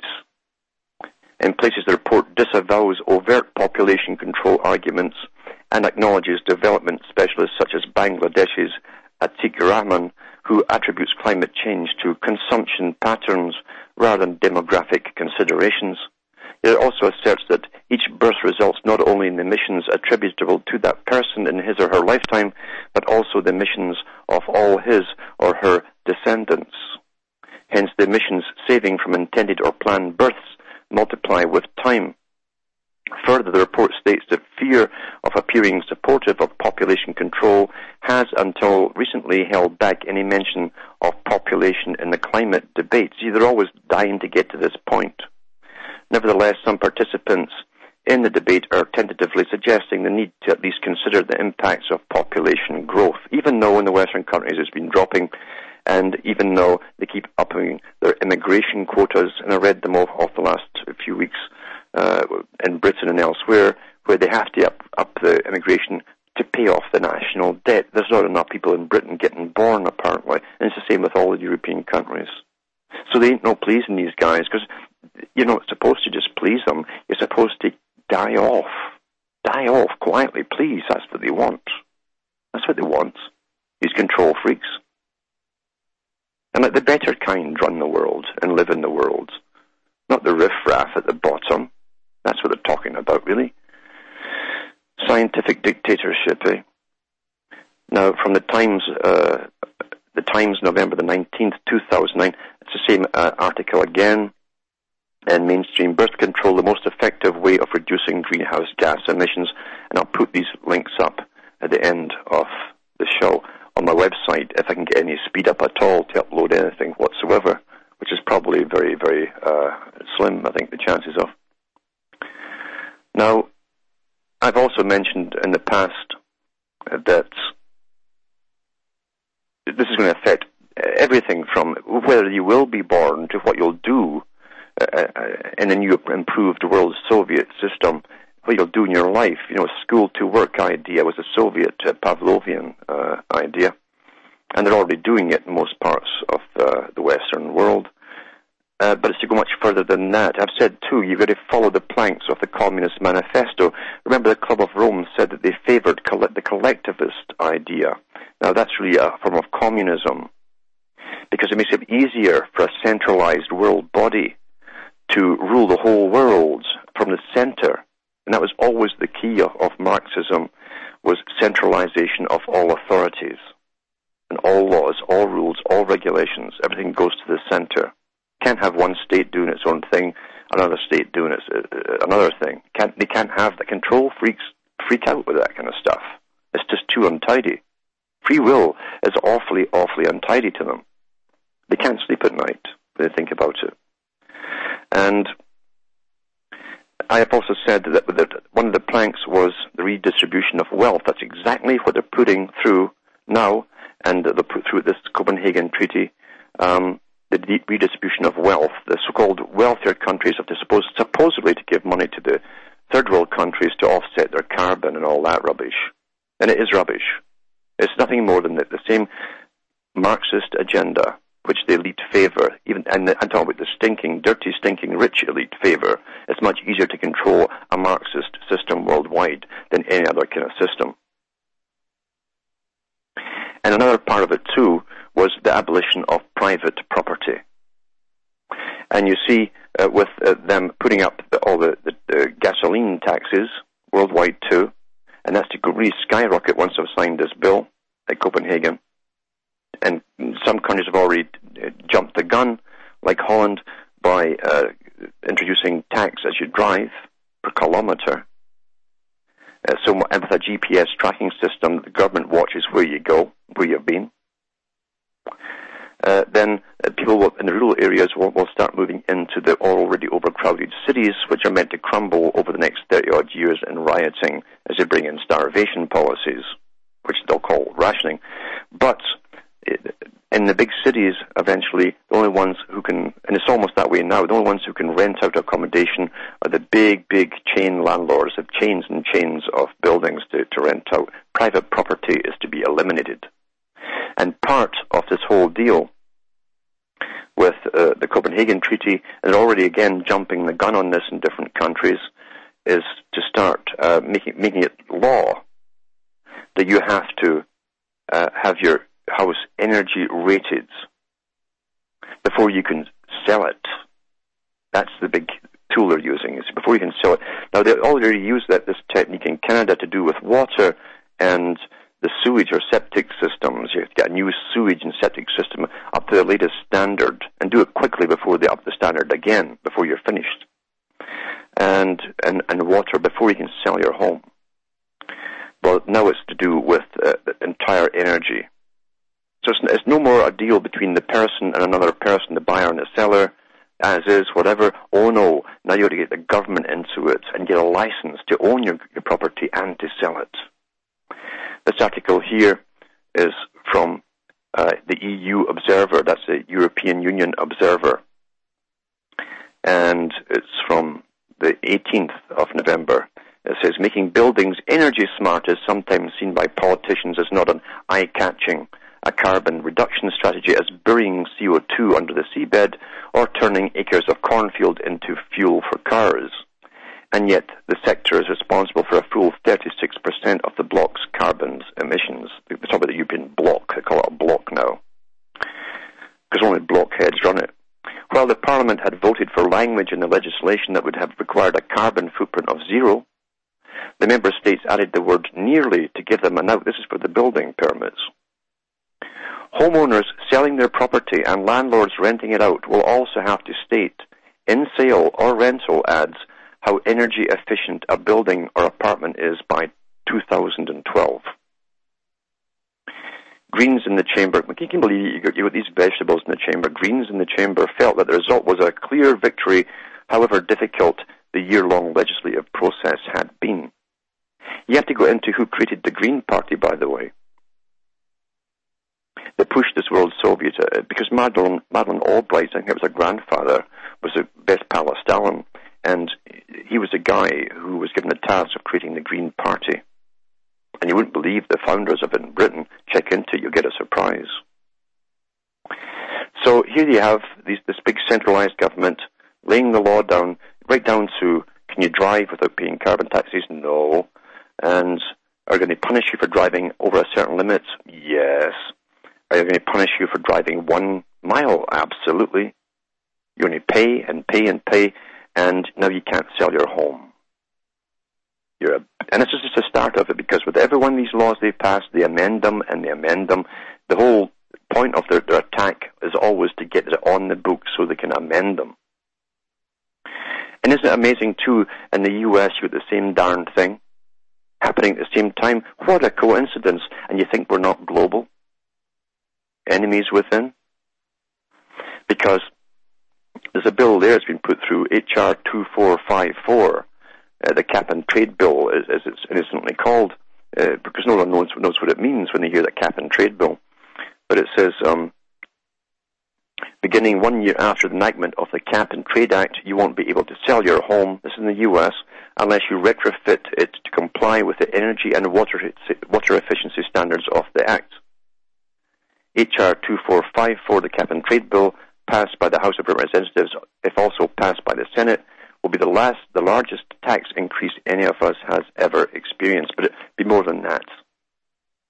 In places, the report disavows overt population control arguments and acknowledges development specialists such as Bangladesh's Atiq Rahman, who attributes climate change to consumption patterns rather than demographic considerations. It also asserts that each birth results not only in the emissions attributable to that person in his or her lifetime, but also the emissions of all his or her descendants. Hence, the emissions saving from intended or planned births multiply with time. Further, the report states that fear of appearing supportive of population control has until recently held back any mention of population in the climate debate. See, they're always dying to get to this point. Nevertheless, some participants in the debate are tentatively suggesting the need to at least consider the impacts of population growth, even though in the Western countries it's been dropping, and even though they keep upping their immigration quotas, and I read them off, off the last few weeks uh, in Britain and elsewhere, where they have to up, up the immigration to pay off the national debt. There's not enough people in Britain getting born, apparently, and it's the same with all the European countries. So they ain't no pleasing these guys, because you're not supposed to just please them. You're supposed to die off. Die off quietly, please. That's what they want. That's what they want. These control freaks. And let the better kind run the world and live in the world, not the riffraff at the bottom. That's what they're talking about, really. Scientific dictatorship, eh? Now, from the Times, uh, the Times, November the nineteenth, two thousand nine, it's the same uh, article again. And mainstream birth control, the most effective way of reducing greenhouse gas emissions. And I'll put these links up at the end of the show on my website if I can get any speed up at all to upload anything whatsoever, which is probably very, very uh, slim, I think, the chances of. Now, I've also mentioned in the past that this is going to affect everything from whether you will be born to what you'll do Uh, in a new improved world Soviet system, what you'll do in your life. You know, school to work idea was a Soviet uh, Pavlovian uh, idea, and they're already doing it in most parts of uh, the Western world. Uh, but it's to go much further than that. I've said, too, you've got to follow the planks of the Communist Manifesto. Remember, the Club of Rome said that they favored coll- the collectivist idea. Now, that's really a form of communism, because it makes it easier for a centralized world body to rule the whole world from the center. And that was always the key of, of Marxism, was centralization of all authorities. And all laws, all rules, all regulations, everything goes to the center. Can't have one state doing its own thing, another state doing its, uh, another thing. Can't, they can't have the control freaks freak out with that kind of stuff. It's just too untidy. Free will is awfully, awfully untidy to them. They can't sleep at night when they think about it. And I have also said that, that one of the planks was the redistribution of wealth. That's exactly what they're putting through now, and they'll put through this Copenhagen Treaty, um, the redistribution of wealth. The so-called wealthier countries have to suppose, supposedly to give money to the third world countries to offset their carbon and all that rubbish. And it is rubbish. It's nothing more than the, the same Marxist agenda which the elite favor, even, and I'm talking about the stinking, dirty, stinking, rich elite favor. It's much easier to control a Marxist system worldwide than any other kind of system. And another part of it, too, was the abolition of private property. And you see, uh, with uh, them putting up the, all the, the, the gasoline taxes worldwide, too, and that's to really skyrocket once they've signed this bill at Copenhagen. And some countries have already uh, jumped the gun, like Holland, by uh, introducing tax as you drive per kilometre. Uh, so and with a G P S tracking system, the government watches where you go, where you've been. Uh, then uh, people will, in the rural areas will, will start moving into the already overcrowded cities, which are meant to crumble over the next thirty-odd years in rioting as they bring in starvation policies, which they'll call rationing. But it, in the big cities, eventually, the only ones who can, and it's almost that way now, the only ones who can rent out accommodation are the big, big chain landlords of chains and chains of buildings to, to rent out. Private property is to be eliminated. And part of this whole deal with uh, the Copenhagen Treaty, and already again jumping the gun on this in different countries, is to start uh, making, making it law that you have to uh, have your house energy rated before you can sell it. That's the big tool they're using, is before you can sell it. Now, they already use that this technique in Canada to do with water and the sewage or septic systems. You have to get a new sewage and septic system up to the latest standard and do it quickly before they up the standard again, before you're finished. And, and, and water before you can sell your home. Well, now it's to do with uh, the entire energy. So it's, it's no more a deal between the person and another person, the buyer and the seller, as is, whatever. Oh no, now you have to get the government into it and get a license to own your, your property and to sell it. This article here is from uh, the E U Observer, that's the European Union Observer, and it's from the eighteenth of November. It says, making buildings energy smart is sometimes seen by politicians as not an eye-catching, a carbon reduction strategy as burying C O two under the seabed or turning acres of cornfield into fuel for cars. And yet the sector is responsible for a full thirty-six percent of the block's carbon emissions. We talk about the European block. They call it a block now, because only blockheads run it. While the Parliament had voted for language in the legislation that would have required a carbon footprint of zero, the member states added the word nearly to give them an out. This is for the building permits. Homeowners selling their property and landlords renting it out will also have to state in sale or rental ads how energy efficient a building or apartment is by two thousand twelve. Greens in the Chamber, you can believe you got, you got these vegetables in the Chamber. Greens in the Chamber felt that the result was a clear victory, however difficult the year-long legislative process had been. You have to go into who created the Green Party, by the way. They pushed this world Soviet, uh, because Madeleine, Madeleine Albright, I think it was her grandfather, was the best pal of Stalin, and he was a guy who was given the task of creating the Green Party. And you wouldn't believe the founders of it in Britain. Check into it, you'll get a surprise. So here you have these, this big centralized government laying the law down, right down to, can you drive without paying carbon taxes? No. And are going to punish you for driving over a certain limit? Yes. Are they going to punish you for driving one mile? Absolutely. You're going to pay and pay and pay, and now you can't sell your home. You're a, and this is just the start of it, because with every one of these laws they've passed, they amend them and they amend them. The whole point of their, their attack is always to get it on the books so they can amend them. And isn't it amazing, too, in the U S you have the same darn thing happening at the same time? What a coincidence. And you think we're not global? Enemies within? Because there's a bill there that's been put through, H R two four five four, uh, the cap and trade bill, as, as it's innocently called, uh, because no one knows, knows what it means when they hear that cap and trade bill. But it says, um, beginning one year after the enactment of the Cap and Trade Act, you won't be able to sell your home, this is in the U S, unless you retrofit it to comply with the energy and water, water efficiency standards of the Act. H R two four five four, the Cap and Trade Bill, passed by the House of Representatives, if also passed by the Senate, will be the last, the largest tax increase any of us has ever experienced, but it'll be more than that.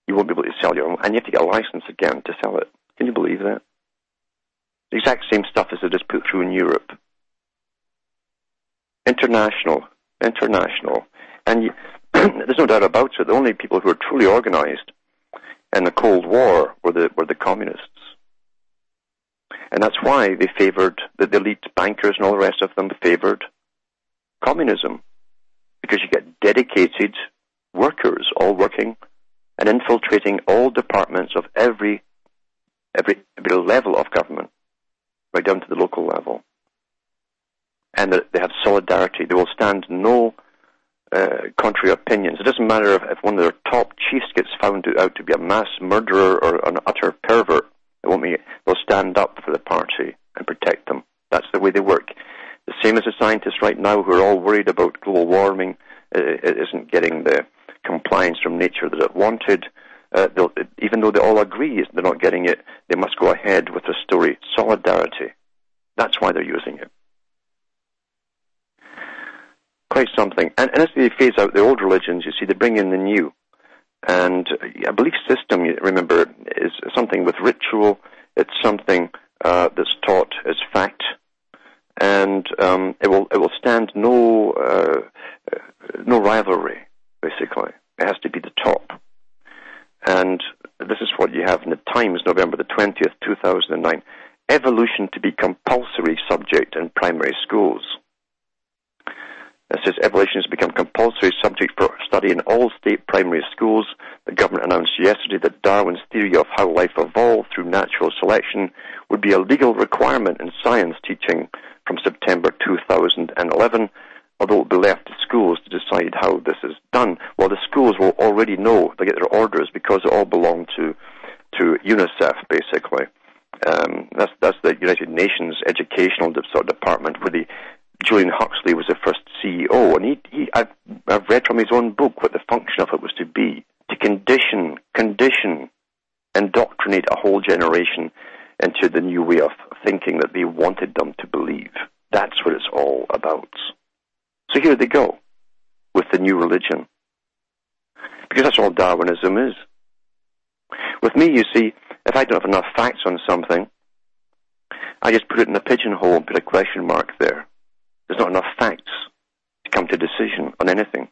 You won't be able to sell your own, and you have to get a license again to sell it. Can you believe that? The exact same stuff as they just put through in Europe. International, international. And you, there's no doubt about it, the only people who were truly organized in the Cold War were the, were the communists. And that's why they favored, the, the elite bankers and all the rest of them favored communism. Because you get dedicated workers all working and infiltrating all departments of every, every, every level of government, right down to the local level. And they have solidarity. They will stand no uh, contrary opinions. It doesn't matter if, if one of their top chiefs gets found out to be a mass murderer or an utter pervert. It won't be, they'll stand up for the party and protect them. That's the way they work. The same as the scientists right now who are all worried about global warming. Uh, it isn't getting the compliance from nature that it wanted. Uh, even though they all agree they're not getting it, they must go ahead with the story. Solidarity. That's why they're using it. Quite something. And, and as they phase out the old religions, you see, they bring in the new. And a belief system, you remember, is something with ritual. It's something uh, that's taught as fact. And um, it will it will stand no uh, no rivalry, basically. It has to be the top. And this is what you have in the Times, November the twentieth, two thousand nine. Evolution to be compulsory subject in primary schools. It says evolution has become compulsory subject for study in all state primary schools. The government announced yesterday that Darwin's theory of how life evolved through natural selection would be a legal requirement in science teaching from September two thousand eleven, although it will be left to schools to decide how this is done. Well, the schools will already know. They get their orders because they all belong to to UNICEF, basically. Um, that's that's the United Nations Educational sort of Department, where the Julian Huxley was the first C E O, and he, he I've, I've read from his own book what the function of it was to be, to condition, condition, indoctrinate a whole generation into the new way of thinking that they wanted them to believe. That's what it's all about. So here they go, with the new religion. Because that's all Darwinism is. With me, you see, if I don't have enough facts on something, I just put it in a pigeonhole and put a question mark there. There's not enough facts to come to a decision on anything.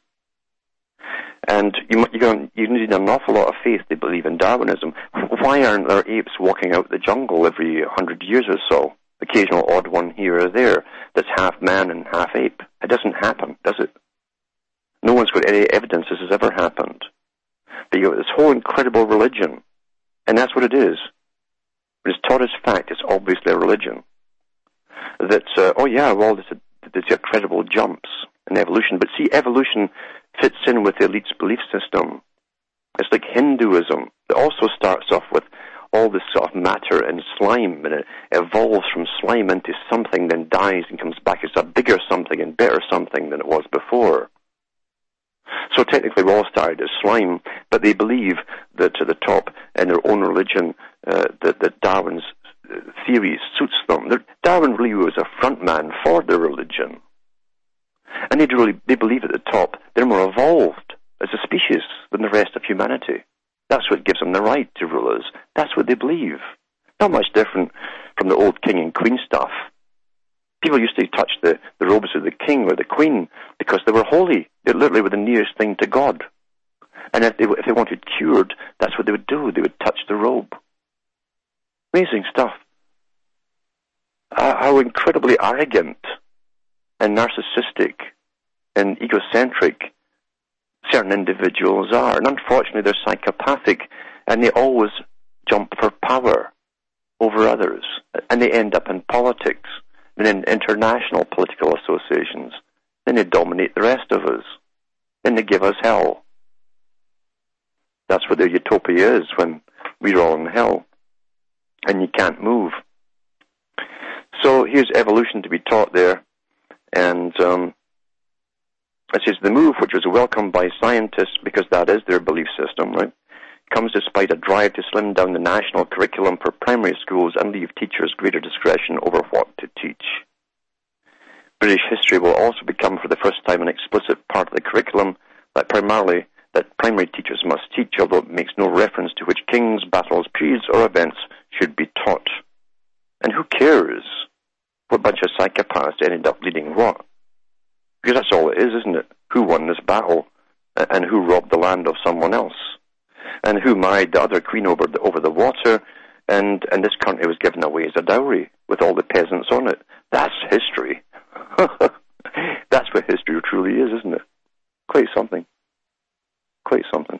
And you, you, you need an awful lot of faith to believe in Darwinism. Why aren't there apes walking out the jungle every hundred years or so? Occasional odd one here or there that's half man and half ape. It doesn't happen, does it? No one's got any evidence this has ever happened. But you have this whole incredible religion, and that's what it is. When it's taught as fact, it's obviously a religion. That, uh, oh yeah, well, there's, a, there's incredible jumps in evolution. But see, evolution fits in with the elite's belief system. It's like Hinduism. It also starts off with all this sort of matter and slime, and it evolves from slime into something, then dies and comes back as a bigger something and better something than it was before. So technically we all started as slime, but they believe that to the top in their own religion uh, that, that Darwin's theory suits them. Darwin really was a front man for their religion. And they really they believe at the top they're more evolved as a species than the rest of humanity. That's what gives them the right to rule us. That's what they believe. Not much different from the old king and queen stuff. People used to touch the, the robes of the king or the queen because they were holy. They literally were the nearest thing to God. And if they, if they wanted cured, that's what they would do. They would touch the robe. Amazing stuff. Uh, how incredibly arrogant and narcissistic and egocentric certain individuals are. And unfortunately, they're psychopathic, and they always jump for power over others. And they end up in politics and in international political associations. Then they dominate the rest of us. Then they give us hell. That's what their utopia is, when we're all in hell and you can't move. So here's evolution to be taught there. And um, it says the move, which was welcomed by scientists because that is their belief system, right, comes despite a drive to slim down the national curriculum for primary schools and leave teachers greater discretion over what to teach. British history will also become for the first time an explicit part of the curriculum that primarily that primary teachers must teach, although it makes no reference to which kings, battles, periods, or events should be taught. And who cares what bunch of psychopaths ended up leading what? Because that's all it is, isn't it? Who won this battle, and who robbed the land of someone else, and who married the other queen over the, over the water, and, and this country was given away as a dowry with all the peasants on it. That's history. That's what history truly is, isn't it? Quite something. Quite something.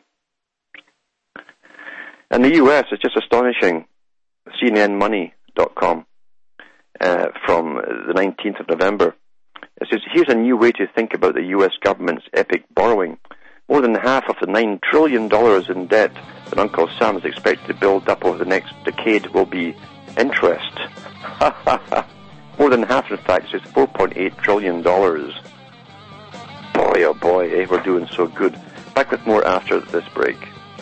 And the U S is just astonishing. C N N Money dot com uh, from the nineteenth of November. It says, here's a new way to think about the U S government's epic borrowing. More than half of the nine trillion dollars in debt that Uncle Sam is expected to build up over the next decade will be interest. More than half, in fact, is four point eight trillion dollars. Boy, oh boy, eh, we're doing so good. Back with more after this break.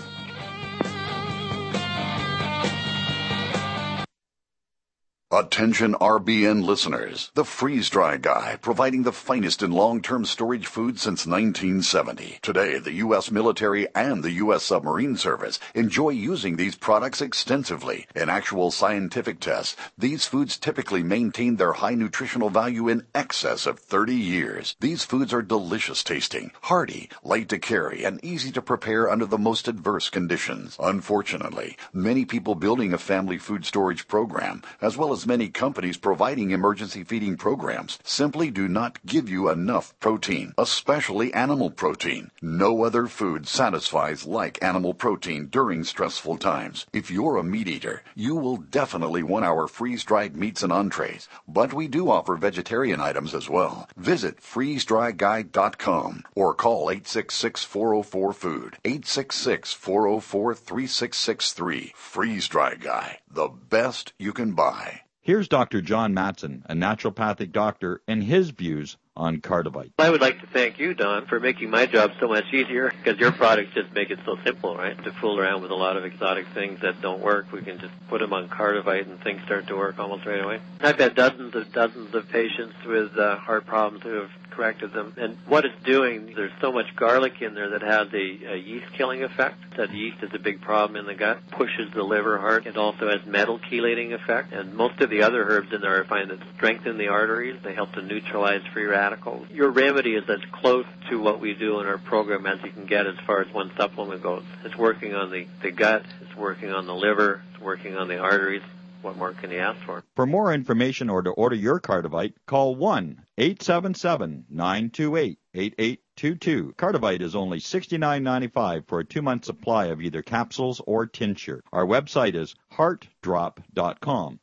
Attention R B N listeners. The Freeze Dry Guy, providing the finest in long-term storage food since nineteen seventy. Today, the U S military and the U S submarine service enjoy using these products extensively. In actual scientific tests, these foods typically maintain their high nutritional value in excess of thirty years. These foods are delicious tasting, hearty, light to carry, and easy to prepare under the most adverse conditions. Unfortunately, many people building a family food storage program, as well as many companies providing emergency feeding programs, simply do not give you enough protein, especially animal protein. No other food satisfies like animal protein during stressful times. If you're a meat eater, you will definitely want our freeze-dried meats and entrees, but we do offer vegetarian items as well. Visit freeze dry guy dot com or call eight six six, four oh four, food, eight six six, four oh four, three six six three. Freeze Dry Guy, the best you can buy. Here's Doctor John Matson, a naturopathic doctor, and his views on Cardivite. I would like to thank you, Don, for making my job so much easier, because your products just make it so simple, right? To fool around with a lot of exotic things that don't work, we can just put them on Cardivite and things start to work almost right away. I've had dozens of dozens of patients with uh, heart problems who have corrected them. And what it's doing, there's so much garlic in there that has a, a yeast-killing effect. That yeast is a big problem in the gut, pushes the liver hard. It also has metal chelating effect. And most of the other herbs in there I find that strengthen the arteries. They help to neutralize free radicals. Your remedy is as close to what we do in our program as you can get as far as one supplement goes. It's working on the, the gut, it's working on the liver, it's working on the arteries. What more can you ask for? For more information or to order your Cardivite, call one eight seven seven, nine two eight, eight eight two two. Cardivite is only sixty-nine ninety-five for a two-month supply of either capsules or tincture. Our website is heart drop dot com.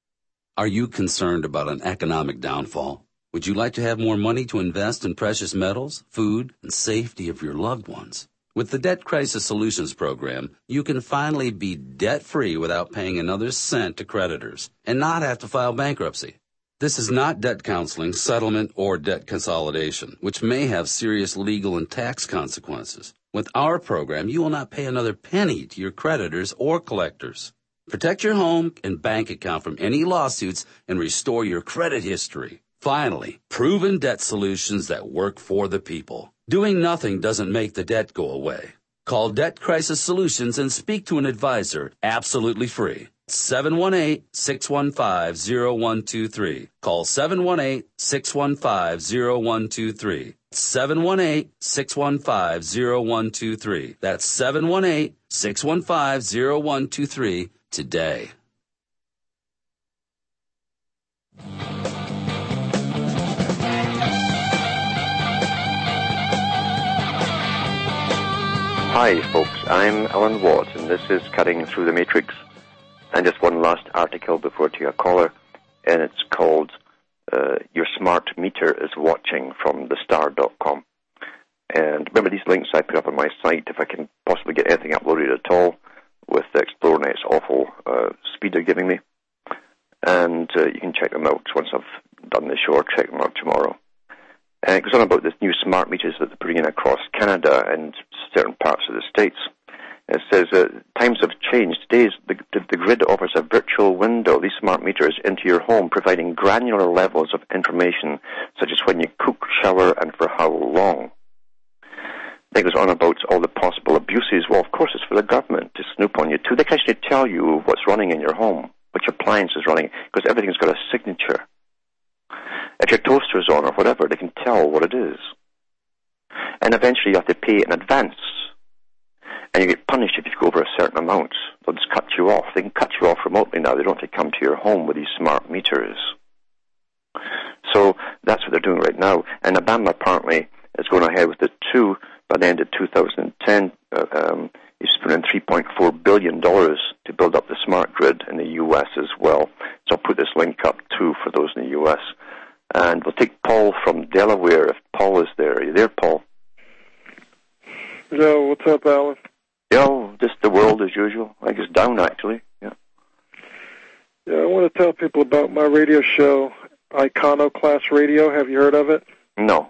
Are you concerned about an economic downfall? Would you like to have more money to invest in precious metals, food, and safety of your loved ones? With the Debt Crisis Solutions Program, you can finally be debt-free without paying another cent to creditors and not have to file bankruptcy. This is not debt counseling, settlement, or debt consolidation, which may have serious legal and tax consequences. With our program, you will not pay another penny to your creditors or collectors. Protect your home and bank account from any lawsuits and restore your credit history. Finally, proven debt solutions that work for the people. Doing nothing doesn't make the debt go away. Call Debt Crisis Solutions and speak to an advisor absolutely free. seven one eight, six one five, zero one two three. Call seven one eight, six one five, zero one two three. seven one eight, six one five, zero one two three. That's seven one eight, six one five, zero one two three today. Hi, folks. I'm Alan Watt, and this is Cutting Through the Matrix. And just one last article before to a caller, and it's called uh, Your Smart Meter is Watching from the star dot com. And remember these links I put up on my site, if I can possibly get anything uploaded at all, with ExploreNet's awful uh, speed they're giving me. And uh, you can check them out once I've done the show, or check them out tomorrow. And it goes on about this new smart meters that they're putting in across Canada and certain parts of the States. It says, uh, times have changed. Today, the, the, the grid offers a virtual window, these smart meters, into your home, providing granular levels of information, such as when you cook, shower, and for how long. They goes on about all the possible abuses. Well, of course, it's for the government to snoop on you, too. They can actually tell you what's running in your home, which appliance is running, because everything's got a signature. If your toaster's on or whatever, they can tell what it is. And eventually you have to pay in advance. And you get punished if you go over a certain amount. They'll just cut you off. They can cut you off remotely now. They don't have to come to your home with these smart meters. So that's what they're doing right now. And Obama apparently is going ahead with the two by the end of two thousand ten. Uh, um, he's put in three point four billion dollars to build up the smart grid in the U S as well. So I'll put this link up too for those in the U S. And we'll take Paul from Delaware if Paul is there. Are you there, Paul? Yo, what's up, Alan? Yo, just the world as usual. I guess down, actually. Yeah. Yeah, I want to tell people about my radio show, Iconoclast Radio. Have you heard of it? No.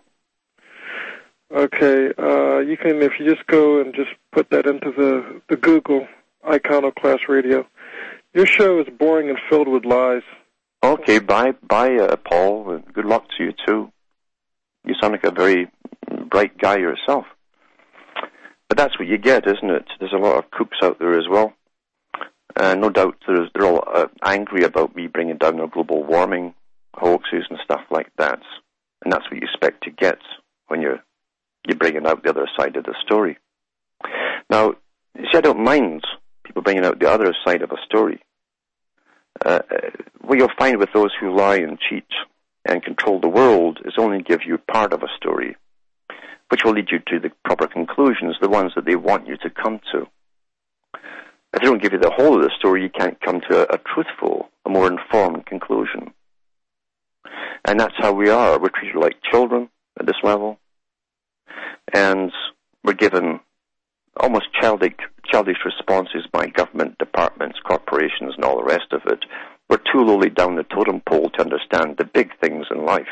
Okay, uh, you can, if you just go and just put that into the, the Google, Iconoclast Radio. Your show is boring and filled with lies. Okay, bye, bye, uh, Paul. And good luck to you, too. You sound like a very bright guy yourself. But that's what you get, isn't it? There's a lot of kooks out there as well. Uh, no doubt there's, they're all uh, angry about me bringing down their global warming hoaxes and stuff like that. And that's what you expect to get when you're, you're bringing out the other side of the story. Now, you see, I don't mind people bringing out the other side of a story. Uh, what you'll find with those who lie and cheat and control the world is only give you part of a story, which will lead you to the proper conclusions, the ones that they want you to come to. If they don't give you the whole of the story, you can't come to a, a truthful, a more informed conclusion. And that's how we are. We're treated like children at this level, and we're given almost childish, childish responses by government departments, corporations, and all the rest of it. We're too lowly down the totem pole to understand the big things in life,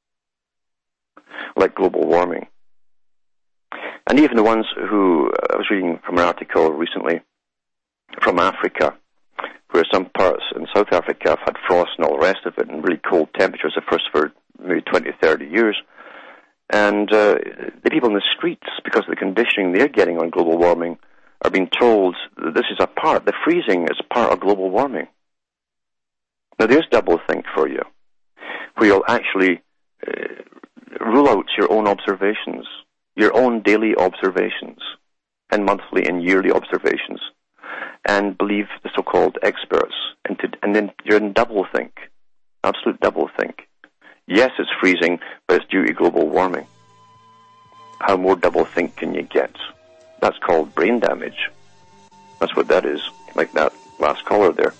like global warming. And even the ones who, I was reading from an article recently from Africa, where some parts in South Africa have had frost and all the rest of it, and really cold temperatures, the first for maybe twenty, thirty years. And uh, the people in the streets, because of the conditioning they're getting on global warming, are being told that this is a part, the freezing is part of global warming. Now there's double think for you, where you'll actually uh, rule out your own observations, your own daily observations, and monthly and yearly observations, and believe the so-called experts, and, to, and then you're in double think, absolute double think. Yes, it's freezing, but it's due to global warming. How more double think can you get? That's called brain damage. That's what that is, like that last caller there.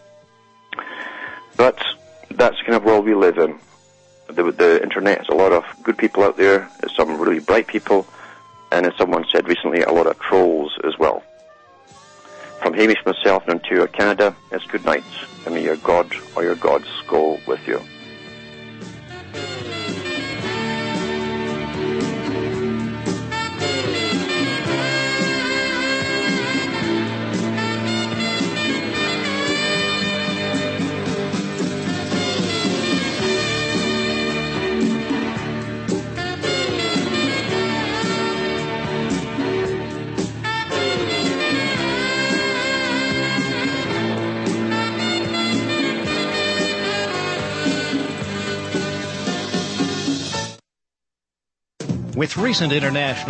But that's the kind of world we live in. The, the internet has a lot of good people out there, there's some really bright people, and as someone said recently, a lot of trolls as well. From Hamish myself in Ontario, Canada, it's good night, and may your God or your gods go with you. With recent international